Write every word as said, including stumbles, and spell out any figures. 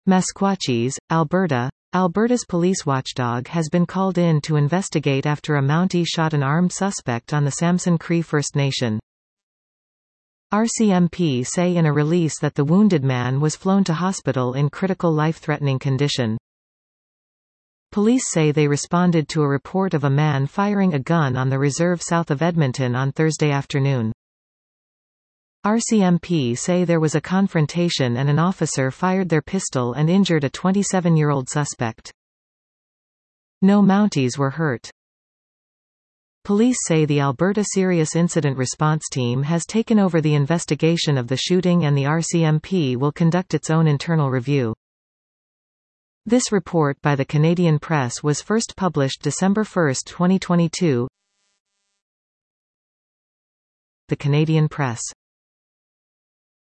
Meskwachis, Alberta. Alberta's police watchdog has been called in to investigate after a Mountie shot an armed suspect on the Samson Cree First Nation. R C M P say in a release that the wounded man was flown to hospital in critical life-threatening condition. Police say they responded to a report of a man firing a gun on the reserve south of Edmonton on Thursday afternoon. R C M P say there was a confrontation and an officer fired their pistol and injured a twenty-seven-year-old suspect. No Mounties were hurt. Police say the Alberta Serious Incident Response Team has taken over the investigation of the shooting and the R C M P will conduct its own internal review. This report by the Canadian Press was first published December first, twenty twenty-two. The Canadian Press.